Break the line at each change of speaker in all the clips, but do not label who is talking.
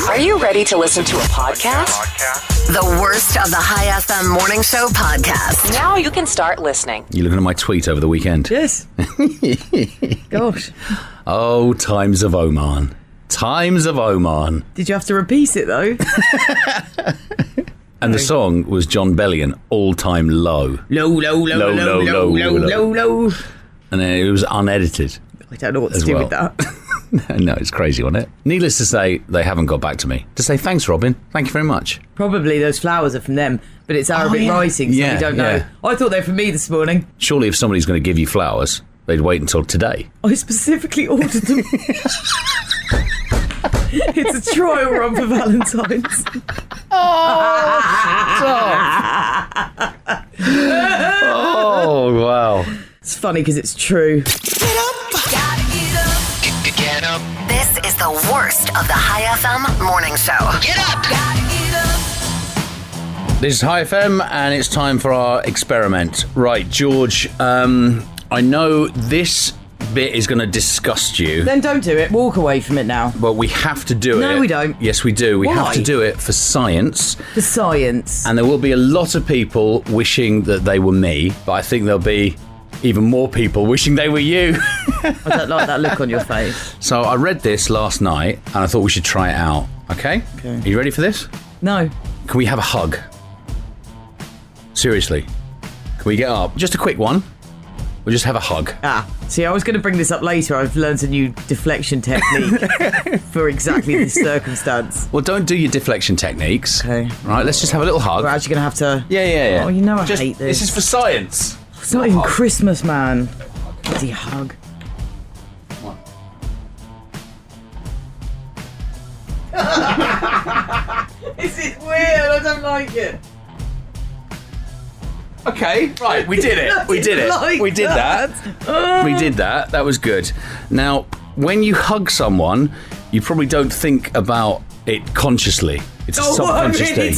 Are you ready to listen to a podcast?
The worst of the High FM Morning Show podcast.
Now you can start listening.
You looking at my tweet over the weekend?
Yes. Gosh.
Oh, times of Oman. Times of Oman.
Did you have to repeat it, though?
And the song was John Bellion, All Time Low.
Low.
And then it was unedited.
I don't know what to do with that.
No, it's crazy, wasn't it? Needless to say, they haven't got back to me. To say thanks, Robin. Thank you very much.
Probably those flowers are from them, but it's Arabic writing, so we don't know. I thought they were from me this morning.
Surely if somebody's going to give you flowers, they'd wait until today.
I specifically ordered them. It's a trial run for Valentine's.
Oh, wow.
It's funny because it's true.
Get up. This is the worst of the High FM Morning Show. Get up.
This is High FM, and it's time for our experiment. Right, George, I know this bit is going to disgust you.
Then don't do it. Walk away from it now.
But we have to do it.
No, we don't.
Yes, we do. We
Why?
have to do it for science.
For science.
And there will be a lot of people wishing that they were me, but I think there'll be even more people wishing they were you.
I don't like that look on your face.
So I read this last night, and I thought we should try it out. Okay? Are you ready for this?
No.
Can we have a hug? Seriously. Can we get up? Just a quick one. We'll just have a hug.
See, I was going to bring this up later. I've learned a new deflection technique for exactly this circumstance.
Well, don't do your deflection techniques.
Okay.
Right, let's just have a little hug.
We're actually going to have to...
Yeah.
Oh, you know I hate this.
This is for science.
It's not even Christmas, man. Bloody hug. This is weird. I don't like it.
Okay, right, we did it. We did it. We did that. We did that. That was good. Now, when you hug someone, you probably don't think about it consciously. It's a subconscious thing.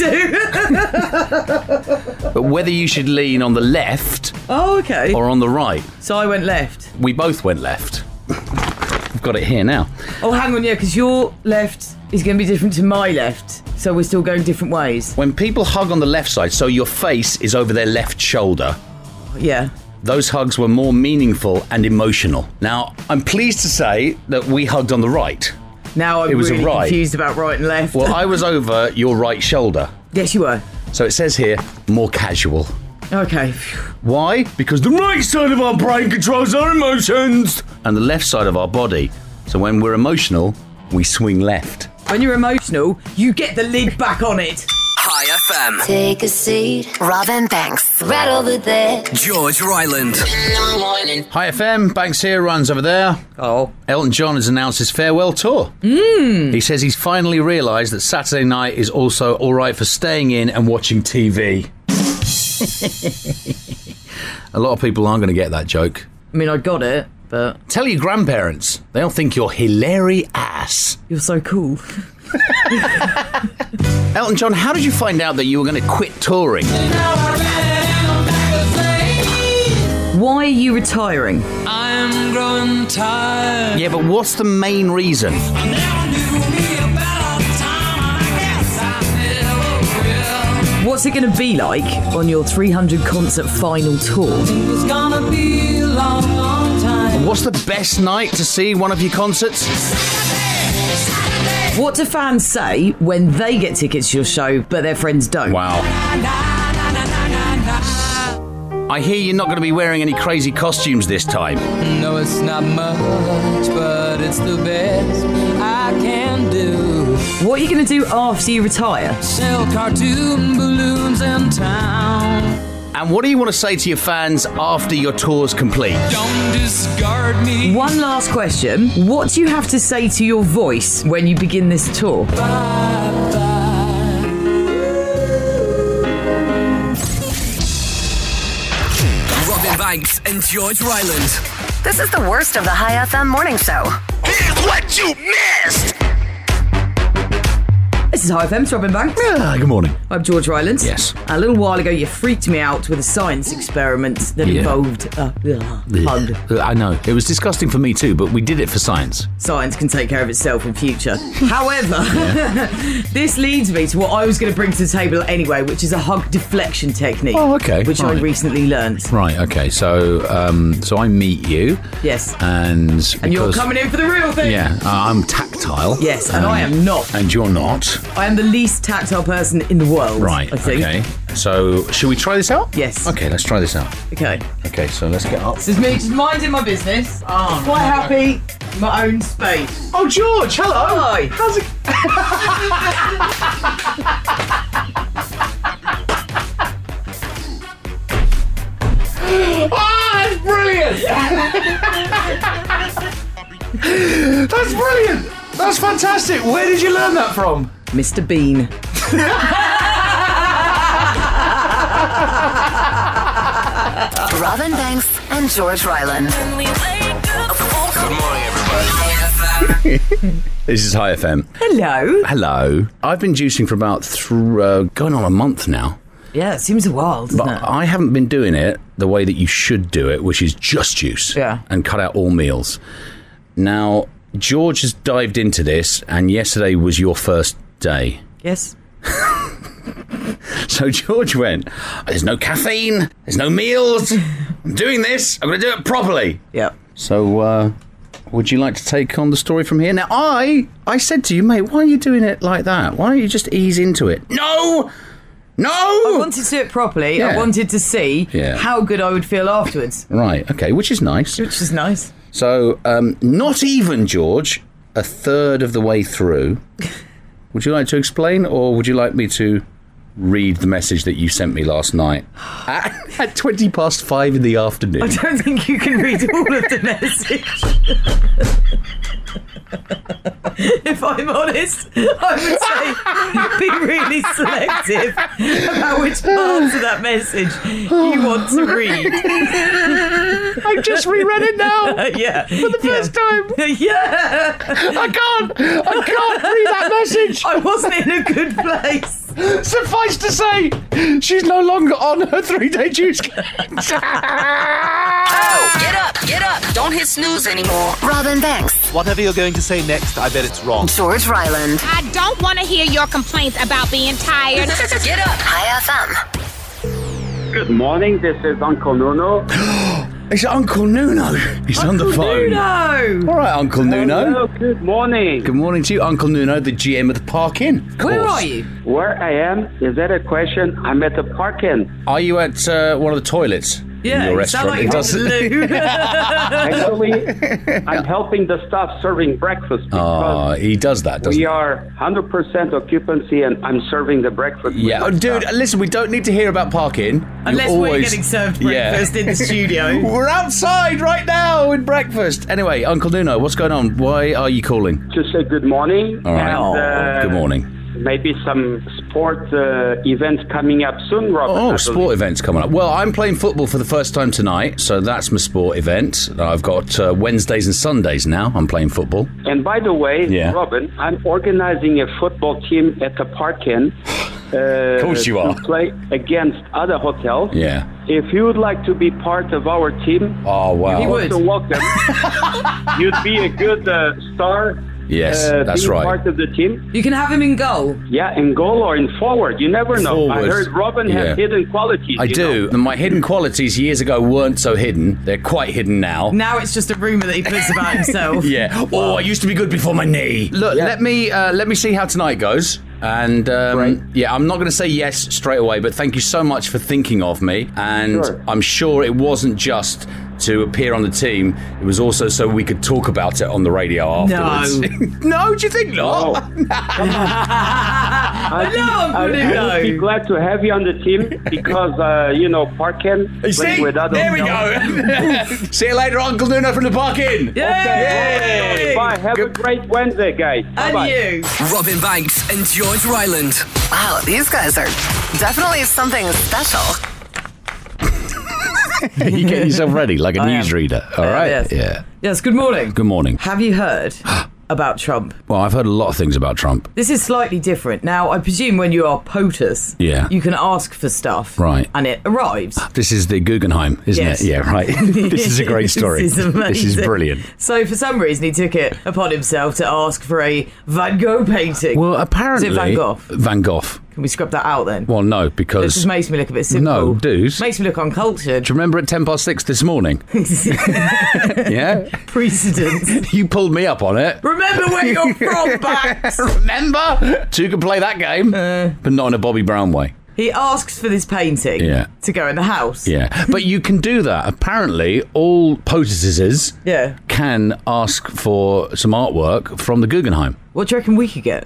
But whether you should lean on the left or on the right.
So I went left.
We both went left. I've got it here now.
Oh, hang on, because your left is going to be different to my left. So we're still going different ways.
When people hug on the left side, so your face is over their left shoulder.
Yeah.
Those hugs were more meaningful and emotional. Now, I'm pleased to say that we hugged on the right.
Now I'm really confused about right and left.
Well, I was over your right shoulder.
Yes, you were.
So it says here, more casual.
Okay.
Why? Because the right side of our brain controls our emotions. And the left side of our body. So when we're emotional, we swing left.
When you're emotional, you get the lid back on it.
High FM. Take a seat. Robin Banks. Right over there. George Ryland.
Hi FM, Banks here, runs over there.
Oh.
Elton John has announced his farewell tour. He says he's finally realised that Saturday night is also alright for staying in and watching TV. A lot of people aren't going to get that joke.
I mean, I got it, but...
Tell your grandparents. They'll think you're hilary ass.
You're so cool.
Elton John, how did you find out that you were going to quit touring?
Why are you retiring?
I'm growing tired.
Yeah, but what's the main reason?
What's it going to be like on your 300 concert final tour?
It's gonna be a long, long time.
What's the best night to see one of your concerts?
What do fans say when they get tickets to your show but their friends don't?
Wow. I hear you're not going to be wearing any crazy costumes this time.
No, it's not much, but it's the best I can do.
What are you going to do after you retire?
Sell cartoon balloons in town.
And what do you want to say to your fans after your tour's complete?
Don't discard me.
One last question. What do you have to say to your voice when you begin this tour?
Robin Banks and George Ryland. This is the worst of the High FM Morning Show.
Here's what you missed!
This is High FM's Robin Banks.
Good morning.
I'm George Rylands.
Yes.
A little while ago, you freaked me out with a science experiment that involved a hug.
I know. It was disgusting for me too, but we did it for science.
Science can take care of itself in future. However, this leads me to what I was going to bring to the table anyway, which is a hug deflection technique.
Oh, okay.
Which I recently learned.
Right, okay. So I meet you.
Yes.
And
you're coming in for the real thing.
Yeah, I'm tactile.
Yes, and I am not.
And you're not.
I am the least tactile person in the world.
Right,
I think.
okay. So, should we try this out?
Yes.
Okay, let's try this out.
Okay.
Okay, so let's get up.
This is me just minding my business. Oh, quite happy in my own space.
Oh, George, hello.
Hi.
How's it? Oh, that's brilliant! That's brilliant! That's fantastic! Where did you learn that from?
Mr. Bean.
Robin Banks and George Ryland.
Good morning, everybody.
This is High FM.
Hello.
Hello. I've been juicing for about going on a month now.
Yeah, it seems a while, doesn't
But
it?
I haven't been doing it the way that you should do it, which is just juice.
Yeah.
And cut out all meals. Now, George has dived into this, and yesterday was your first day.
Yes.
So George went, there's no caffeine, there's no meals, I'm doing this, I'm going to do it properly.
Yeah.
So, would you like to take on the story from here? Now, I said to you, mate, why are you doing it like that? Why don't you just ease into it? No!
I wanted to do it properly.
Yeah.
I wanted to see
Yeah.
how good I would feel afterwards.
Right, okay, which is nice.
Which is nice.
So, not even, George, a third of the way through. Would you like to explain, or would you like me to read the message that you sent me last night at 5:20 in the afternoon?
I don't think you can read all of the message. If I'm honest, I would say be really selective about which parts of that message you want to read.
I've just reread it now.
Yeah.
For the first time.
Yeah.
I can't read that message.
I wasn't in a good place.
Suffice to say, she's no longer on her 3-day juice.
Get up. Don't hit snooze anymore. Robin Banks.
Whatever you're going to say next, I bet it's wrong.
George Ryland.
I don't want to hear your complaints about being tired.
Get up. High FM.
Good morning, this is Uncle Nuno.
It's Uncle Nuno. He's on the phone.
Nuno.
All right, Uncle Nuno.
Hello, good morning.
Good morning to you, Uncle Nuno, the GM of the Park Inn. Of course.
Where are you?
Where I am, is that a question? I'm at the park-in.
Are you at one of the toilets?
Yeah,
in your
you sound like
restaurant?
you're
Actually, I'm helping the staff serving breakfast because
He does that, doesn't
we
he?
are 100% occupancy and I'm serving the breakfast. with
Yeah,
my
dude,
staff.
listen, we don't need to hear about Park Inn.
Unless we're getting served breakfast in the studio.
We're outside right now with breakfast. Anyway, Uncle Nuno, what's going on? Why are you calling?
To say good morning.
All right.
And,
Good morning.
Maybe some sport events coming up soon, Robert.
Oh, sport events coming up. Well, I'm playing football for the first time tonight, so that's my sport event. I've got Wednesdays and Sundays now. I'm playing football.
And by the way,
Yeah.
Robin, I'm organizing a football team at the park-in.
Of course you are.
To play against other hotels.
Yeah.
If you would like to be part of our team,
Oh, wow.
He would.
so welcome. You'd be a good star.
Yes, that's
being
right.
part of the team.
You can have him in goal.
Yeah, in goal or in forward. You never know. I
Forward.
heard Robin
Yeah.
has hidden qualities.
I
you
do.
know.
My hidden qualities years ago weren't so hidden. They're quite hidden now.
Now it's just a rumour that he puts about himself.
Yeah. Oh, I used to be good before my knee. Look, let me see how tonight goes. And yeah, I'm not going to say yes straight away, but thank you so much for thinking of me. And
Sure.
I'm sure it wasn't just to appear on the team; it was also so we could talk about it on the radio afterwards. No, do you think not?
I would be
Nuno.
glad to have you on the team because, Parkin
You see?
with other
There we go. See you later, Uncle Nuno from the Park Inn.
Yay!
Bye. Have a great Wednesday, guys.
And
Bye-bye.
you.
Robin Banks and George Ryland.
Wow, these guys are definitely something special.
You get yourself ready like a
I am.
newsreader. All right.
Yes.
Yeah.
Yes, good morning.
Good morning.
Have you heard about Trump?
Well, I've heard a lot of things about Trump.
This is slightly different. Now, I presume when you are POTUS, you can ask for stuff.
Right.
And it arrives.
This is the Guggenheim, isn't it? Yeah, right. This is a great story.
This is amazing.
This is brilliant.
So, for some reason, he took it upon himself to ask for a Van Gogh painting.
Well, apparently...
Is it Van Gogh?
Van Gogh.
Can we scrub that out then?
Well, no, because...
It just makes me look a bit simple.
No, dude.
Makes me look uncultured.
Do you remember at 6:10 this morning? Yeah?
Precedent.
You pulled me up on it.
Remember where you're from, Bax!
Remember? Two can play that game, but not in a Bobby Brown way.
He asks for this painting to go in the house.
Yeah, but you can do that. Apparently, all POTUSes can ask for some artwork from the Guggenheim.
What do you reckon we could get?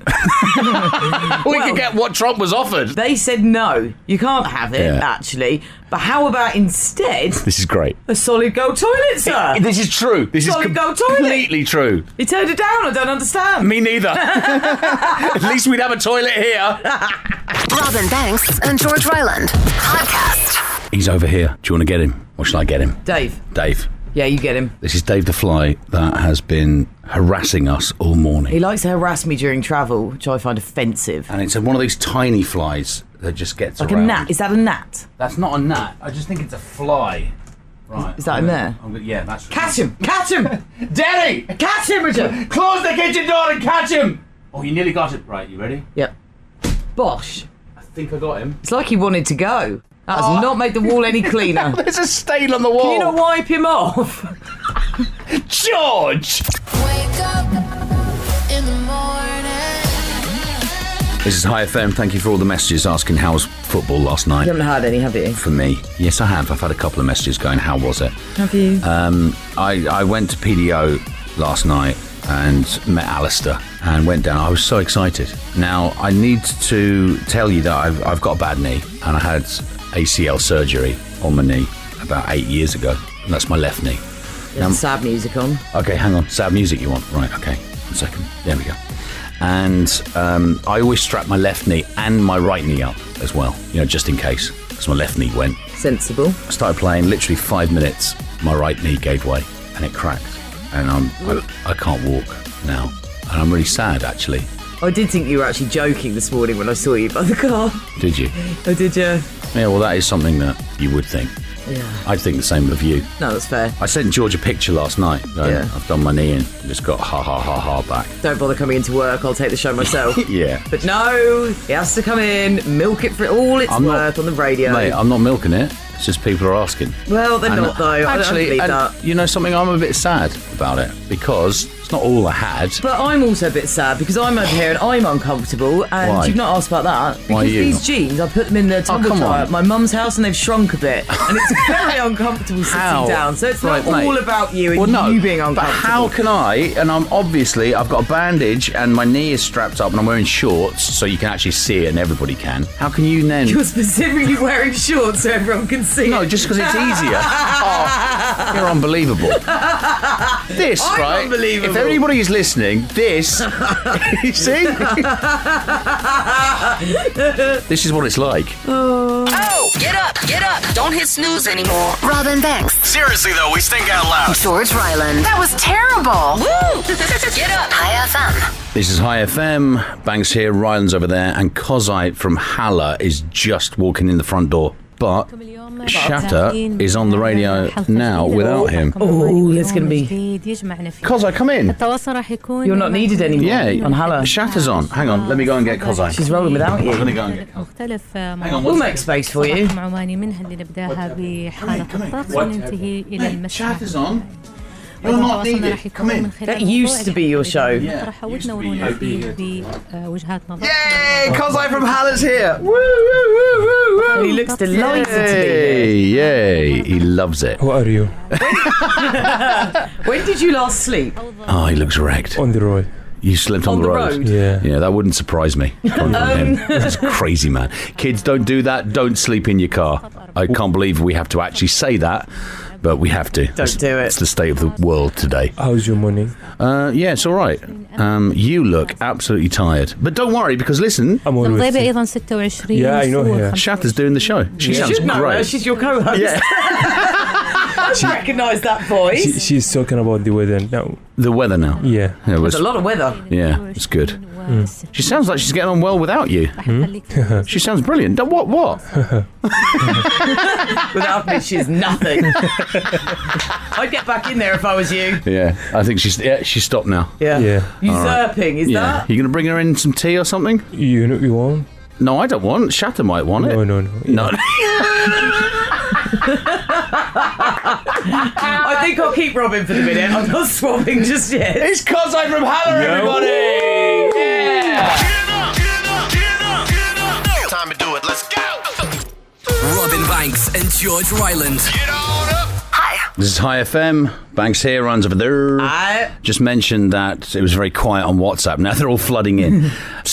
We could get what Trump was offered.
They said no, you can't have it, actually. But how about instead...
This is great.
A solid gold toilet, sir?
This is true. This
solid
is
gold toilet.
Completely true.
He turned it down, I don't understand.
Me neither. At least we'd have a toilet here.
Robin Banks and George Ryland. Podcast.
He's over here. Do you want to get him? Or shall I get him?
Dave. Yeah, you get him.
This is Dave the Fly that has been harassing us all morning.
He likes to harass me during travel, which I find offensive.
And it's one of these tiny flies that just gets
like
around.
A gnat. Is that a gnat?
That's not a gnat. I just think it's a fly. Right.
Is that in there?
Yeah, that's...
Catch him! Catch him!
Daddy!
Catch him, Richard!
Close the kitchen door and catch him! Oh, you nearly got it. Right, you ready?
Yep. Bosh.
I think I got him.
It's like he wanted to go. That has not made the wall any cleaner.
There's a stain on the wall.
Can you not wipe him off?
George!
Wake up in the morning.
This is High FM. Thank you for all the messages asking how was football last night.
You haven't had any, have you?
For me. Yes, I have. I've had a couple of messages going, how was it?
Have you?
I went to PDO last night and met Alistair and went down. I was so excited. Now, I need to tell you that I've got a bad knee and I had ACL surgery on my knee about 8 years ago. And that's my left knee.
There's sad music on.
Okay, hang on. Sad music you want? Right, okay. 1 second. There we go. And I always strap my left knee and my right knee up as well, you know, just in case, because my left knee went.
Sensible.
I started playing, literally 5 minutes, my right knee gave way and it cracked. And I can't walk now. And I'm really sad, actually.
I did think you were actually joking this morning when I saw you by the car.
Did you?
Oh, did you?
Yeah, well, that is something that you would think.
Yeah.
I'd think the same of you.
No, that's fair.
I sent George a picture last night.
Yeah.
I've done my knee and just got ha back.
Don't bother coming into work, I'll take the show myself.
Yeah.
But no, he has to come in, milk it for all it's worth on the radio.
Mate, I'm not milking it. It's just people are asking.
Well, they're not, though.
Actually,
I don't believe that.
You know something? I'm a bit sad about it because it's not all I had.
But I'm also a bit sad because I'm over here and I'm uncomfortable and
Why?
You've not asked about that. Because
Why are you
these
not?
jeans, I put them in the tumble dryer at my mum's house and they've shrunk a bit. And it's very uncomfortable sitting down. So it's not all about you and you being uncomfortable.
But how can I, and I've got a bandage and my knee is strapped up and I'm wearing shorts so you can actually see it and everybody can. How can you then...
You're specifically wearing shorts so everyone can see
No,
it.
just because it's easier. Oh, you're unbelievable. This,
I'm
right?
unbelievable.
If anybody is listening, this, you see? This is what it's like.
Oh, get up. Don't hit snooze anymore. Robin Banks.
Seriously, though, we stink out loud.
George Ryland. That was terrible. Woo! Get up. High FM.
This is High FM. Banks here, Ryland's over there, and Kozai from Haller is just walking in the front door. But Shatter is on the radio now without him.
Oh, it's going to be...
Kozai, come in.
You're not needed anymore on Haller.
Shatter's on. Hang on, let me go and get Kozai.
She's rolling without you.
I'm going to go and get Kozai. Hang on,
we'll make space for you.
Shatter's on. You're not needed. Come in.
That used to be your show.
Yeah.
Yay!
Kozai from Haller's here. Woo, woo, woo, woo, woo.
He looks delighted to be here.
Yay. He loves it.
Who are you?
When did you last sleep?
Oh, he looks wrecked.
On the road.
You slept on the road?
Yeah.
Yeah, that wouldn't surprise me. Coming from him. That's crazy, man. Kids, don't do that. Don't sleep in your car. I can't believe we have to actually say that, but we have to.
Don't do it.
It's the state of the world today.
How's your morning?
Yeah, it's all right. You look absolutely tired. But don't worry, because listen...
I'm always Yeah, I know her.
Shatter's doing the show. She sounds great.
She's your co-host.
Yeah.
She recognised that voice.
She's talking about the weather now.
The weather now?
Yeah.
There's a lot of weather.
Yeah, it's good. She sounds like she's getting on well without you. She sounds brilliant. What?
Without me, she's nothing. I'd get back in there if I was you.
Yeah, I think she's stopped now.
Yeah. Usurping, is that?
You going to bring her in some tea or something?
You want?
No, I don't want. Shatter might want it.
No.
No.
I think I'll keep Robin for the minute. I'm not swapping just yet.
It's Cosmo from Haller, everybody! Yeah!
Time to do it. Let's go.
Robin Banks and George Ryland.
Get on up.
Hi.
This is High FM. Banks here, runs over there. Just mentioned that it was very quiet on WhatsApp. Now they're all flooding in.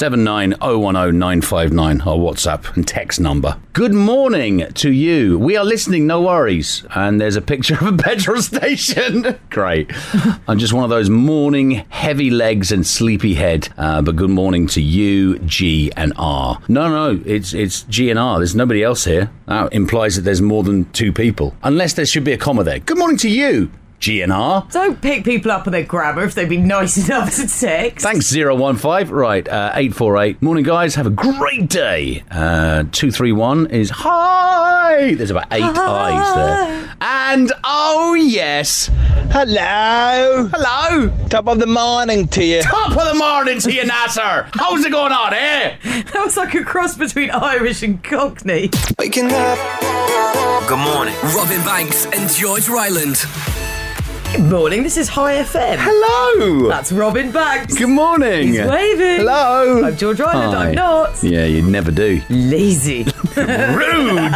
790100959, our WhatsApp and text number. Good morning to you. We are listening, no worries. And there's a picture of a petrol station. Great. I'm just one of those morning heavy legs and sleepy head. But good morning to you, G and R. No, it's G and R. There's nobody else here. That implies that there's more than two people. Unless there should be a comma there. Good morning to you, GNR.
Don't pick people up on their grammar if they've been nice enough to text.
Thanks, 015. Right, 848. Morning, guys. Have a great day. 231 is hi. There's about 8 eyes there. And, oh, yes.
Hello.
Hello.
Top of the morning to you.
Top of the morning to you, Nasser. How's it going on, eh?
That was like a cross between Irish and Cockney.
Waking up.
Good morning. Robin Banks and George Ryland.
Good morning, this is High FM.
Hello.
That's Robin Banks.
Good morning.
He's waving.
Hello.
I'm George Ryland,
Hi.
I'm not.
Yeah, you never do.
Lazy.
Rude.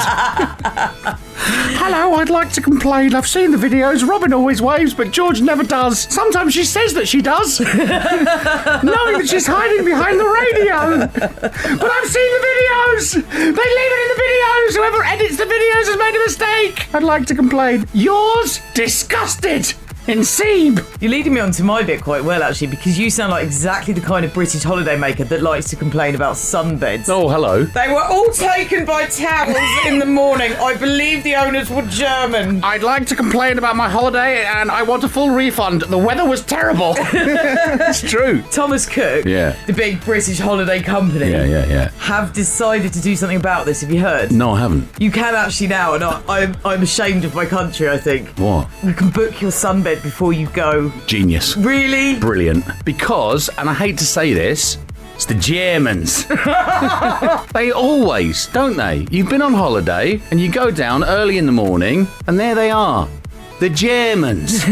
Hello, I'd like to complain. I've seen the videos. Robin always waves, but George never does. Sometimes she says that she does, knowing that she's hiding behind the radio. But I've seen the videos. They leave it in the videos. Whoever edits the videos has made a mistake. I'd like to complain. Yours? Disgusted. In Seeb.
You're leading me on to my bit quite well, actually, because you sound like exactly the kind of British holidaymaker that likes to complain about sunbeds.
Oh, hello.
They were all taken by towels in the morning. I believe the owners were German.
I'd like to complain about my holiday and I want a full refund. The weather was terrible. It's true.
Thomas Cook, the big British holiday company, have decided to do something about this. Have you heard?
No, I haven't.
You can actually now, and I'm ashamed of my country, I think.
What?
You can book your sunbed before you go.
Genius.
Really?
Brilliant. Because, and I hate to say this, it's the Germans. They always, don't they? You've been on holiday and you go down early in the morning and there they are. The Germans.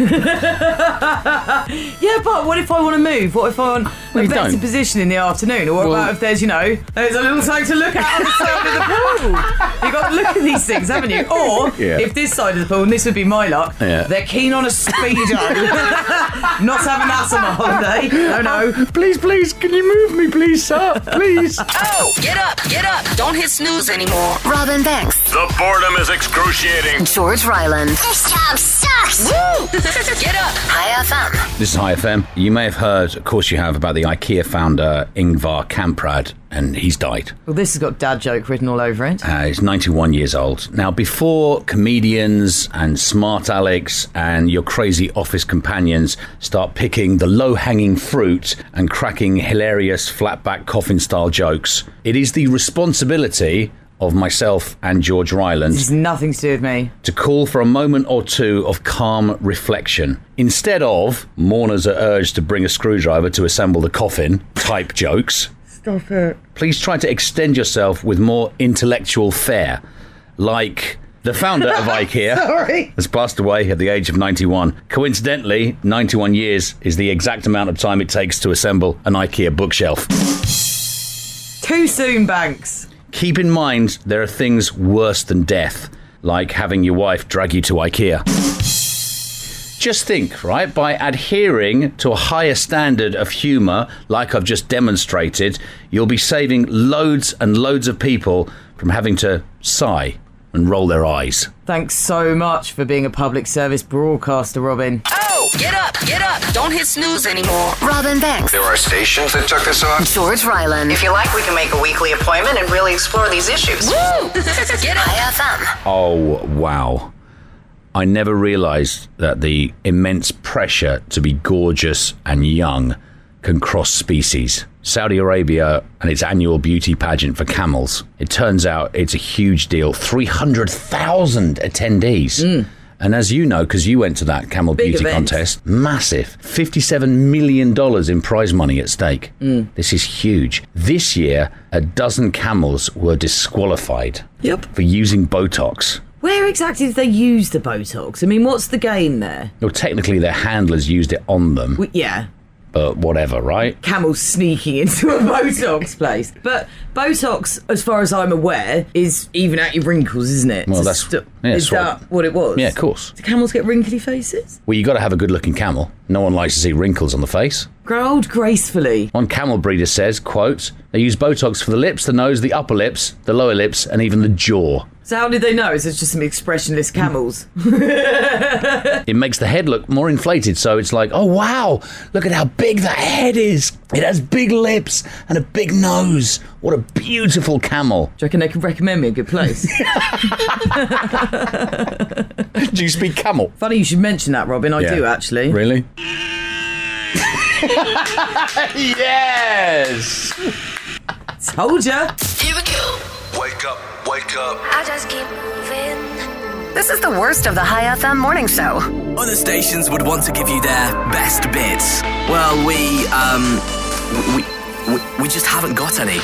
Yeah, but what if I want to move? What if I want a better position in the afternoon? Or what about if there's, there's a little something to look at on the side of the pool? You've got to look at these things, haven't you? Or if this side of the pool, and this would be my luck, they're keen on a Speedo. Not having that on my holiday. No.
Please, can you move me, please, sir? Please.
Oh, get up. Don't hit snooze anymore. Robin Banks.
The boredom is excruciating.
George Ryland. This job sucks. Woo! Get up. High FM.
This is High FM. You may have heard, of course you have, about the IKEA founder Ingvar Kamprad, and he's died.
Well, this has got dad joke written all over it.
He's 91 years old. Now, before comedians and smart Alex and your crazy office companions start picking the low-hanging fruit and cracking hilarious flatback coffin-style jokes, it is the responsibility of myself and George Ryland.
This has nothing to do with me.
To call for a moment or two of calm reflection. Instead of, mourners are urged to bring a screwdriver to assemble the coffin, type jokes.
Stop it.
Please try to extend yourself with more intellectual fare. Like the founder of IKEA has passed away at the age of 91. Coincidentally, 91 years is the exact amount of time it takes to assemble an IKEA bookshelf.
Too soon, Banks.
Keep in mind, there are things worse than death, like having your wife drag you to IKEA. Just think, right, by adhering to a higher standard of humour, like I've just demonstrated, you'll be saving loads and loads of people from having to sigh and roll their eyes.
Thanks so much for being a public service broadcaster, Robin.
Oh, get up. Don't hit snooze anymore. Robin Banks.
There are stations that took this on.
George Ryland.
If you like, we can make a weekly appointment and really explore these issues.
Woo! Get up. High FM.
Oh, wow. I never realised that the immense pressure to be gorgeous and young can cross species. Saudi Arabia and its annual beauty pageant for camels. It turns out it's a huge deal. 300,000 attendees. And as you know, because you went to that camel
Big
beauty
event.
contest, massive. $57 million in prize money at stake. This is huge. This year, a dozen camels were disqualified for using Botox.
Where exactly did they use the Botox? I mean, what's the game there?
Well, technically, their handlers used it on them.
Yeah.
But whatever, right?
Camels sneaking into a Botox place. But Botox, as far as I'm aware, is even out your wrinkles, isn't it?
Well,
Is
that's
that what it was?
Yeah, of course.
Do camels get wrinkly faces?
Well, you got to have a good-looking camel. No one likes to see wrinkles on the face.
Grow old gracefully.
One camel breeder says, quote, they use Botox for the lips, the nose, the upper lips, the lower lips, and even the jaw.
So how did they know? Is it just some expressionless camels?
It makes the head look more inflated, so it's like, oh, wow, look at how big the head is. It has big lips and a big nose. What a beautiful camel.
Do you reckon they could recommend me a good place?
Do you speak camel?
Funny you should mention that, Robin. I do, actually.
Really? Yes!
Told ya.
Here we go.
Wake up, wake up.
I just keep moving.
This is the worst of the High FM morning show.
Other stations would want to give you their best bits. Well, we just haven't got any.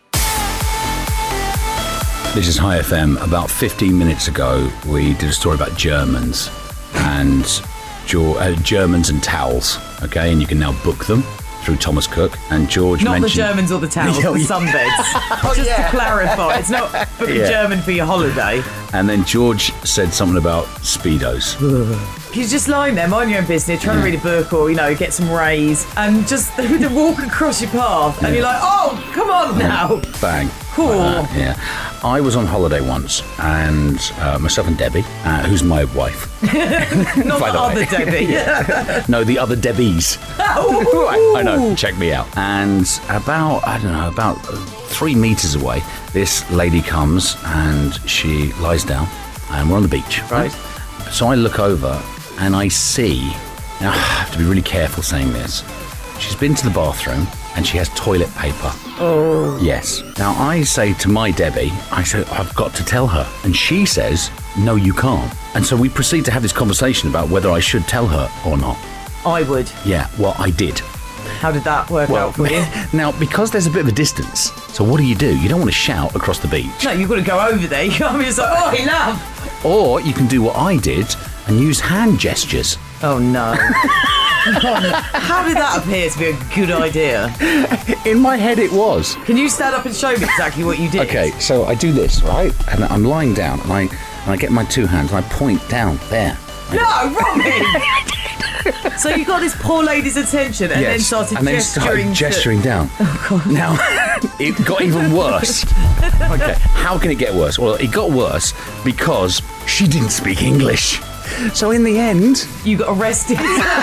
This is High FM. About 15 minutes ago, we did a story about Germans and Germans and towels, okay? And you can now book them through Thomas Cook. And George
not
mentioned...
the Germans or the towels, the sunbeds. Just to clarify, it's not booking German for your holiday.
And then George said something about Speedos.
You're just lying there, mind your own business, trying to read a book or, get some rays, and just they would walk across your path, and you're like, oh, come on now.
Bang.
Cool.
Yeah. I was on holiday once, and myself and Debbie, who's my wife.
Not the other Debbie.
No, the other Debbies. I know, check me out. And about 3 meters away, this lady comes and she lies down, and we're on the beach. Right. So I look over and I see, now I have to be really careful saying this, she's been to the bathroom and she has toilet paper.
Oh.
Yes. Now I say to my Debbie, I say, I've got to tell her. And she says, no, you can't. And so we proceed to have this conversation about whether I should tell her or not.
I would.
Yeah, well, I did.
How did that work out for you?
Now, because there's a bit of a distance, so what do? You don't want to shout across the beach.
No, you've got to go over there. You can't be just like, oh, hey, love.
Or you can do what I did and use hand gestures.
Oh, no. How did that appear to be a good idea?
In my head it was.
Can you stand up and show me exactly what you did?
Okay, so I do this, right? And I'm lying down and I get my 2 hands and I point down there.
No, Robin! So you got this poor lady's attention and then started
gesturing down.
Oh, God.
Now, it got even worse. Okay, how can it get worse? Well, it got worse because she didn't speak English. So in the end...
You got arrested.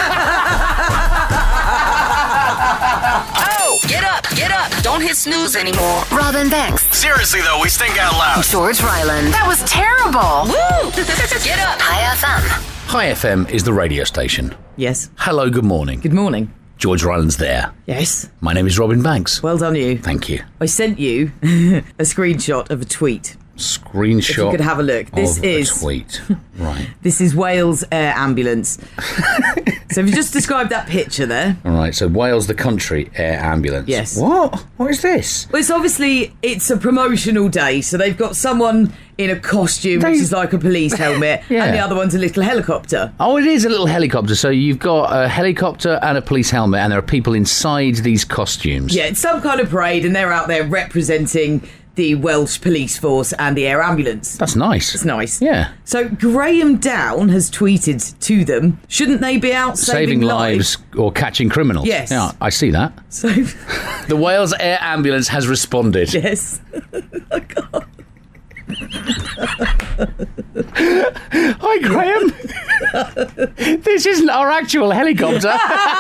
Oh, get up. Don't hit snooze anymore. Robin Banks.
Seriously, though, we stink out loud.
George Ryland. That was terrible. Woo! Get up. High FM.
High FM is the radio station.
Yes.
Hello, good morning.
Good morning.
George Ryland's there.
Yes.
My name is Robin Banks.
Well done, you.
Thank you.
I sent you a screenshot of a tweet.
Screenshot.
If you could have a look. This is
a tweet. Right.
This is Wales Air Ambulance. So if you just describe that picture there.
All right. So Wales, the country, Air Ambulance.
Yes.
What? What is this?
Well, it's a promotional day, so they've got someone in a costume, which is like a police helmet, and the other one's a little helicopter.
Oh, it is a little helicopter. So you've got a helicopter and a police helmet, and there are people inside these costumes.
Yeah, it's some kind of parade, and they're out there representing the Welsh Police Force and the Air Ambulance.
That's nice.
It's nice.
Yeah.
So Graham Down has tweeted to them, shouldn't they be out saving
lives or catching criminals?
Yes.
Yeah, I see that.
So
the Wales Air Ambulance has responded.
Yes. Oh, God.
Hi, Graham. This isn't our actual helicopter.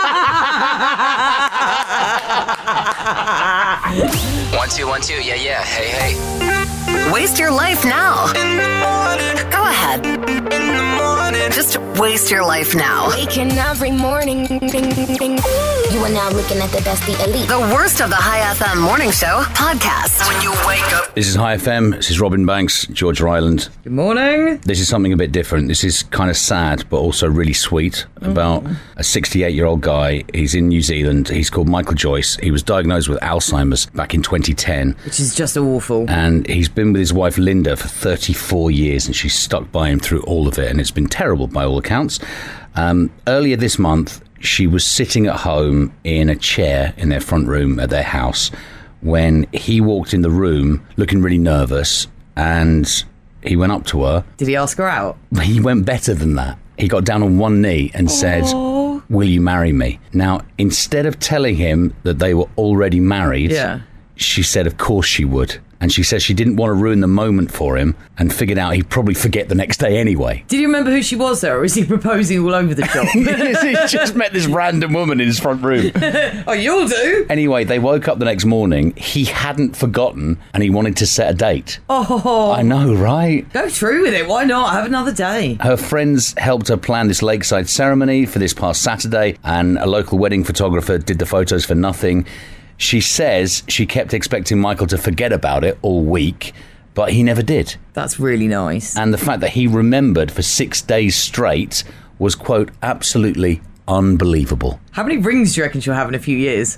1 2 1 2. Yeah. Hey.
Waste your life now. Go ahead. Just waste your life now.
Waking every morning. You are now looking at the Dusty Elite.
The worst of the High FM morning show podcast.
When you wake up.
This is High FM. This is Robin Banks, George Ryland.
Good morning.
This is something a bit different. This is kind of sad, but also really sweet about a 68-year-old guy. He's in New Zealand. He's called Michael Joyce. He was diagnosed with Alzheimer's back in 2010.
Which is just awful.
And he's been with his wife Linda for 34 years, and she's stuck by him through all of it, and it's been terrible by all accounts. Earlier this month, she was sitting at home in a chair in their front room at their house when he walked in the room looking really nervous, and he went up to her.
Did he ask her out?
He went better than that. He got down on one knee and said, "Will you marry me?" Now, instead of telling him that they were already married, she said of course she would. And she says she didn't want to ruin the moment for him and figured out he'd probably forget the next day anyway.
Did you remember who she was, though, or is he proposing all over the shop?
He just met this random woman in his front room.
Oh, you'll do.
Anyway, they woke up the next morning. He hadn't forgotten and he wanted to set a date.
Oh.
I know, right?
Go through with it. Why not? Have another day.
Her friends helped her plan this lakeside ceremony for this past Saturday, and a local wedding photographer did the photos for nothing. She says she kept expecting Michael to forget about it all week, but he never did.
That's really nice.
And the fact that he remembered for 6 days straight was, quote, absolutely unbelievable.
How many rings do you reckon she'll have in a few years?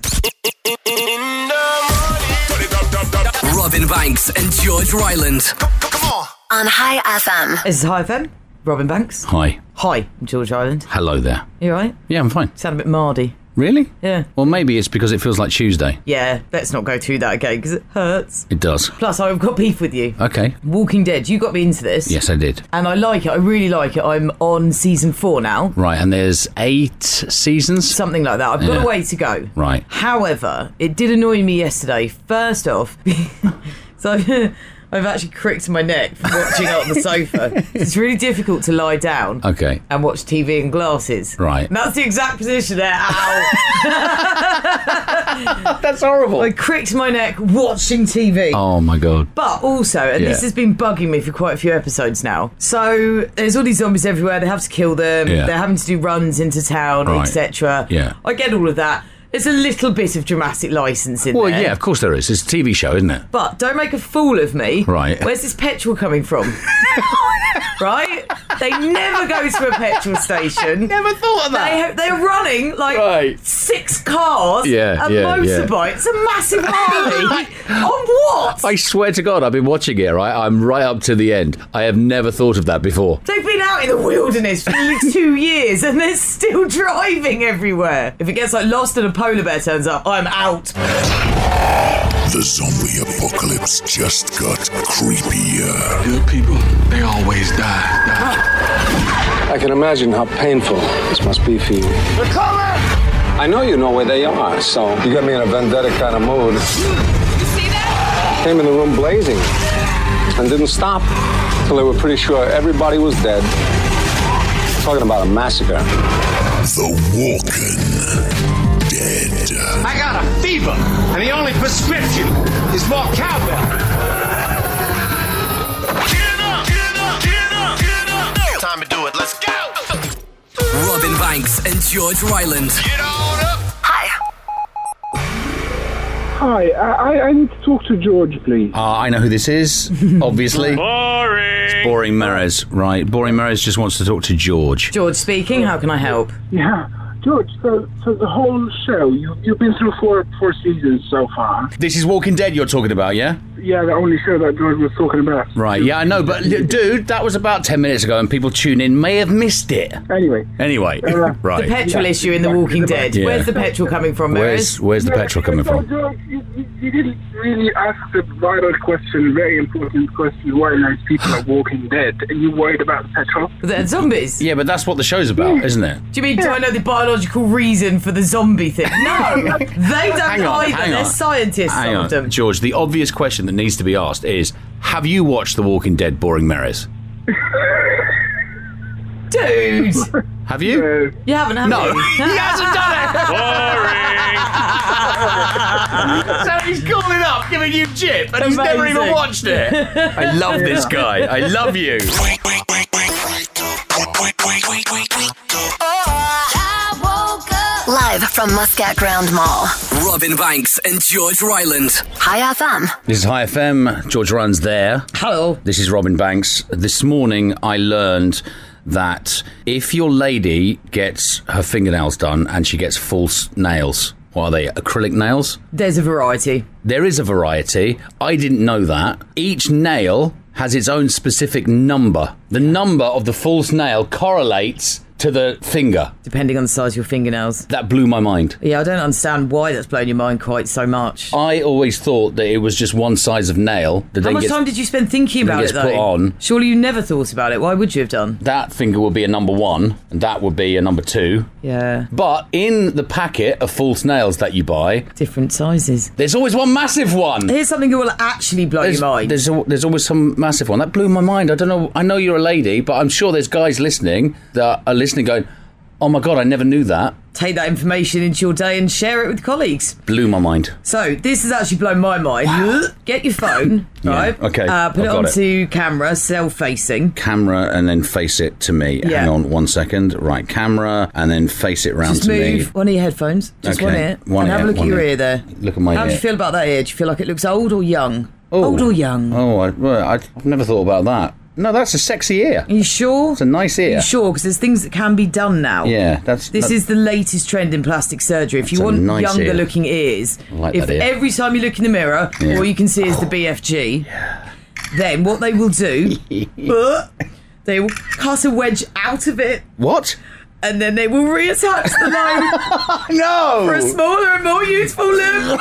Robin Banks and George Ryland.
Come on.
On High FM.
This is High FM. Robin Banks.
Hi.
Hi, I'm George Ryland.
Hello there.
You all right?
Yeah, I'm fine.
Sound a bit mardy.
Really?
Yeah.
Well, maybe it's because it feels like Tuesday.
Yeah, let's not go through that again, because it hurts.
It does.
Plus, I've got beef with you.
Okay.
Walking Dead, you got me into this.
Yes, I did.
And I like it. I really like it. I'm on season 4 now.
Right, and there's 8 seasons?
Something like that. I've got a way to go.
Right.
However, it did annoy me yesterday. First off, so I've actually cricked my neck from watching it on the sofa. It's really difficult to lie down and watch TV in glasses.
Right.
And that's the exact position there. Ow.
That's horrible.
I cricked my neck watching TV.
Oh, my God.
But also, and this has been bugging me for quite a few episodes now, so there's all these zombies everywhere. They have to kill them.
Yeah.
They're having to do runs into town, etc.
Yeah.
I get all of that. There's a little bit of dramatic licence in there.
Well, yeah, of course there is. It's a TV show, isn't it?
But don't make a fool of me.
Right.
Where's this petrol coming from? Right? They never go to a petrol station.
Never thought of that.
They're running like 6 cars, a motorbike. It's a massive army. On what?
I swear to God, I've been watching it, right? I'm right up to the end. I have never thought of that before.
They've been out in the wilderness for nearly 2 years and they're still driving everywhere. If it gets like lost and a polar bear turns up, I'm out.
The zombie apocalypse just got creepier.
Good people, they always die.
I can imagine how painful this must be for you.
They're coming!
I know you know where they are, so you got me in a vendetta kind of mood.
You see that?
Came in the room blazing and didn't stop till they were pretty sure everybody was dead. Talking about a massacre.
The Walking Dead.
I got a fever, and the only prescription is more cowbell.
Get up! Time to do it. Let's go!
Robin Banks and George Ryland.
Get on up!
Hi.
Hi, I need to talk to George, please.
I know who this is, obviously.
Boring!
It's Boring Merez, right. Boring Merez just wants to talk to George.
George speaking, how can I help?
Yeah. George, so the whole show, you've been through four seasons so far.
This is Walking Dead you're talking about, yeah?
Yeah, the only show that George was talking about.
Right, yeah, I know, but dude, that was about 10 minutes ago and people tuning in may have missed it.
Anyway,
right.
The petrol issue in The Walking Dead.
Yeah.
Where's the petrol coming from, Merez?
Where's the petrol coming from?
George, you didn't really ask the vital question, very important question, why nice people are walking dead, and you worried about the petrol?
They're zombies.
Yeah, but that's what the show's about, isn't it?
Do you mean, do I know the biological reason for the zombie thing? No, they don't either. They're scientists, some of them.
George, the obvious question that needs to be asked is, have you watched The Walking Dead, Boring Merez?
Dude.
Have you?
You haven't, have
No,
you?
he hasn't done it. So he's calling up, giving you chip, and he's never even watched it. I love this guy. I love you.
Live from Muscat Ground Mall.
Robin Banks and George Ryland.
Hi FM.
This is Hi FM. George Run's there.
Hello.
This is Robin Banks. This morning I learned that if your lady gets her fingernails done and she gets false nails, what are they, acrylic nails?
There's a variety.
There is a variety. I didn't know that. Each nail has its own specific number. The number of the false nail correlates to the finger.
Depending on the size of your fingernails.
That blew my mind.
Yeah, I don't understand why that's blown your mind quite so much.
I always thought that it was just one size of nail. That
How much time did you spend thinking about it, though?
Put on.
Surely you never thought about it. Why would you have done?
That finger would be a number 1, and that would be a number 2.
Yeah.
But in the packet of false nails that you buy...
different sizes.
There's always one massive one.
Here's something that will actually blow your mind.
There's always some massive one. That blew my mind. I don't know. I know you're a lady, but I'm sure there's guys listening that are listening going, oh my God, I never knew that.
Take that information into your day and share it with colleagues.
Blew my mind.
So, this has actually blown my mind. Wow. Get your phone, right?
Yeah, okay.
Put it onto camera, self-facing.
Camera, and then face it to me.
Yeah.
Hang on 1 second. Right, camera, and then face it round
Just
to me.
move one of your headphones. Just
Okay.
one ear.
One
and have a
ear,
look at
one
your
ear.
ear there.
Look at my
How
ear.
do you feel about that ear? Do you feel like it looks old or young?
Oh.
Old or young?
Oh, I've never thought about that. No, that's a sexy ear.
Are you sure?
It's a nice ear.
Are you sure? Because there's things that can be done now.
Yeah,
This is the latest trend in plastic surgery. If you
That's a
want
nice
younger
ear.
looking ears,
I like
if
that ear.
every time you look in the mirror,
Yeah.
all you can see is the BFG, then what they will do, they will cut a wedge out of it.
What?
And then they will reattach the line.
No!
For a smaller and more useful look.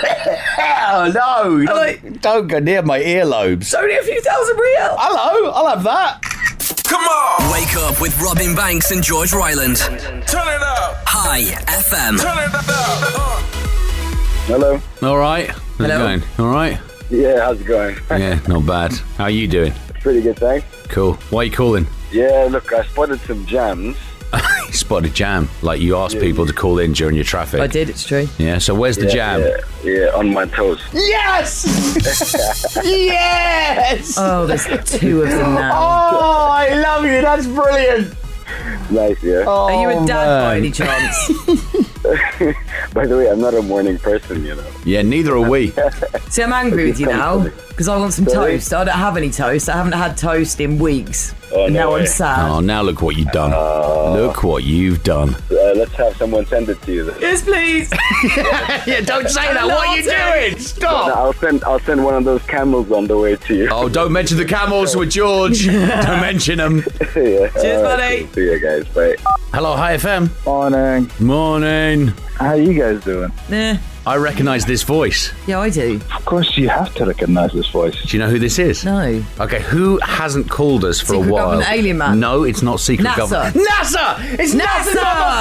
Oh, no. Don't go near my earlobes.
It's only a few thousand real.
Hello, I'll have that.
Come on! Wake up with Robin Banks and George Ryland.
Turn it up.
Hi FM.
Turn it up.
Hello.
All right. How's it
Hello.
going? All right?
Yeah, how's it going?
Yeah, not bad. How are you doing?
Pretty good, thanks.
Cool. Why are you calling?
Yeah, look, I spotted some jams.
You spotted jam. Like you asked people to call in during your traffic.
I did, it's true.
Yeah, so where's the jam?
Yeah, on my toes.
Yes! Yes!
Oh, there's 2 of them now.
Oh, I love you. That's brilliant.
Nice, yeah.
Oh,
Are you a dad by
man.
any chance?
By the way, I'm not a morning person, you know.
Yeah, neither are we.
See, I'm angry with you now because I want some
Sorry?
toast. I don't have any toast. I haven't had toast in weeks.
Oh,
and
no
now I'm
way.
sad.
Oh, now look what you've done. Look what you've done.
Let's have someone send it to you then.
Yes, please.
Yeah, don't say that. What are you doing? Stop.
I'll send one of those camels on the way to you.
Oh, don't mention the camels with George. Don't mention them.
Yeah.
Cheers, buddy.
See you guys. Bye.
Hello, Hi FM.
Morning.
Morning.
How you guys doing?
Nah.
I recognise this voice.
Yeah, I do.
Of course, you have to recognise this voice.
Do you know who this is?
No.
Okay, who hasn't called us for
Secret
a while?
Government Alien Man.
No, it's not Secret
NASA.
Government. NASA! It's
NASA!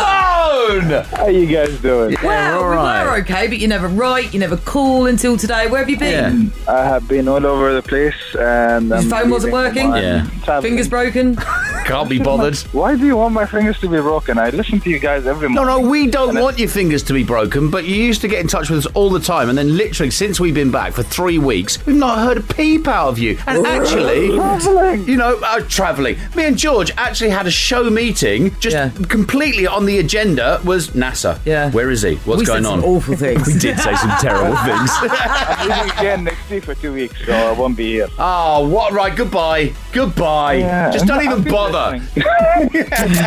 on the phone!
How you guys doing?
Well,
all
we
right.
were okay, but you never write, you never call until today. Where have you been?
I have been all over the place, and
Your phone wasn't working?
Yeah.
Fingers broken?
Can't be bothered.
Why do you want my fingers to be broken? I listen to you guys every
No,
morning.
we don't want your fingers to be broken, but you used to get in touch with us all the time, and then literally since we've been back for 3 weeks, we've not heard a peep out of you. And actually, you know, travelling. Me and George actually had a show meeting, just completely on the agenda was NASA.
Yeah.
Where is he? What's
We
going
said
on?
some awful things.
We did say some terrible things.
I'm leaving again next week for 2 weeks, so I won't be here.
Oh, what? Right, goodbye. Goodbye.
Yeah.
Just don't even
I've been
bother.
listening.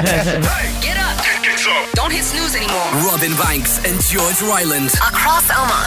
Get up. Don't hit snooze anymore.
Robin Banks and George Ryland.
Across Oman.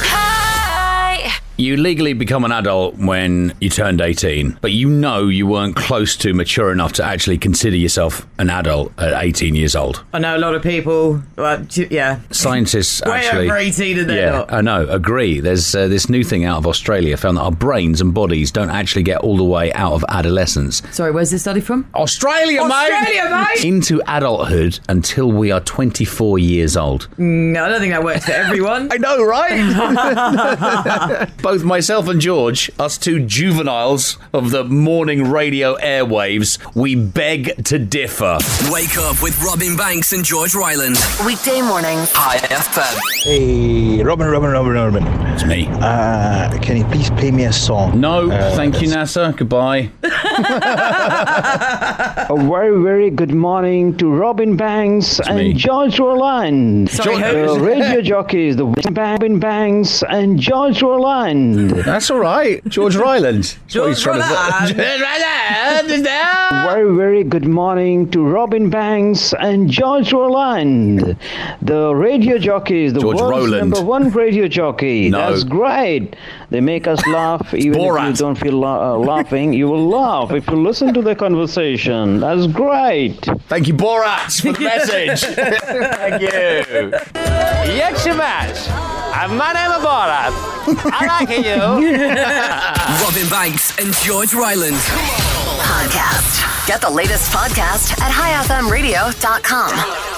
Hi.
You legally become an adult when you turned 18, but you know you weren't close to mature enough to actually consider yourself an adult at 18 years old.
I know a lot of people, yeah.
Scientists
Way
actually...
over 18 and they're not.
I know, agree. There's this new thing out of Australia found that our brains and bodies don't actually get all the way out of adolescence.
Sorry, where's this study from?
Australia,
Australia, mate!
Into adulthood until we are 24 years old.
I don't think that works for everyone.
I know, right? both myself and George, us two juveniles of the morning radio airwaves, we beg to differ.
Wake up with Robin Banks and George Ryland.
Weekday mornings.
High FM.
Hey, Robin.
It's me.
Can you please play me a song?
No, thank you, NASA. Goodbye.
A very, very good morning to Robin Banks and George Roland. The radio jockeys, the Robin Banks and George Roland.
That's all right. George Ryland.
George Roland.
Very, very good morning to Robin Banks and George Roland. The radio jockeys, the
George
world's
Roland.
number one radio jockey.
No.
That's great. They make us laugh. Even
Borat.
if you don't feel laughing, you will laugh if you listen to the conversation. That's great.
Thank you, Borat, for the message. Thank you.
Yes, match. My name is Borat. I like you.
Robin Banks and George Ryland.
Podcast. Get the latest podcast at highfmradio.com.